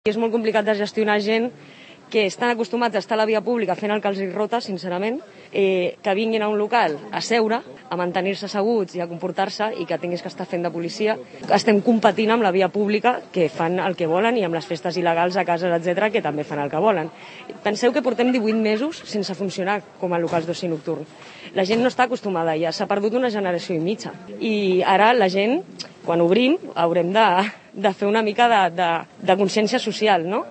És molt complicat de gestionar gent que estan acostumats a estar a la via pública fent el que els rota, sincerament, que vinguin a un local a seure, a mantenir-se asseguts i a comportar-se i que tinguis que estar fent de policia. Estem competint amb la via pública, que fan el que volen, i amb les festes il·legals a cases, etc., que també fan el que volen. Penseu que portem 18 mesos sense funcionar com a locals d'oci nocturn. La gent no està acostumada ja, s'ha perdut una generació i mitja. I ara la gent, quan obrim, haurem de fer una mica de consciència social, no?